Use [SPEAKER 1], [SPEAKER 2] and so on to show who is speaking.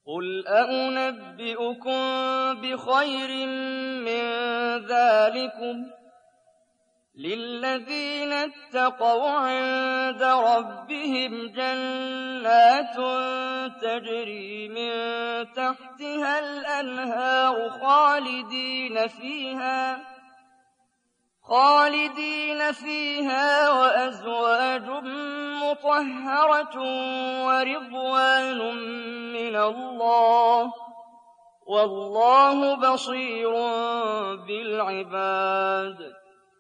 [SPEAKER 1] قُلْ أَؤُنَبِّئُكُم بِخَيْرٍ مِّن ذَٰلِكُمْ ۚ لِلَّذِينَ اتَّقَوْا عِندَ رَبِّهِمْ جَنَّاتٌ تَجْرِي مِن تَحْتِهَا الْأَنْهَارُ خَالِدِينَ فِيهَا وَأَزْوَاجٌ مُّطَهَّرَةٌ وَرِضْوَانٌ مِّنَ اللَّهِ ۗ وَاللَّهُ بَصِيرٌ بِالْعِبَادِ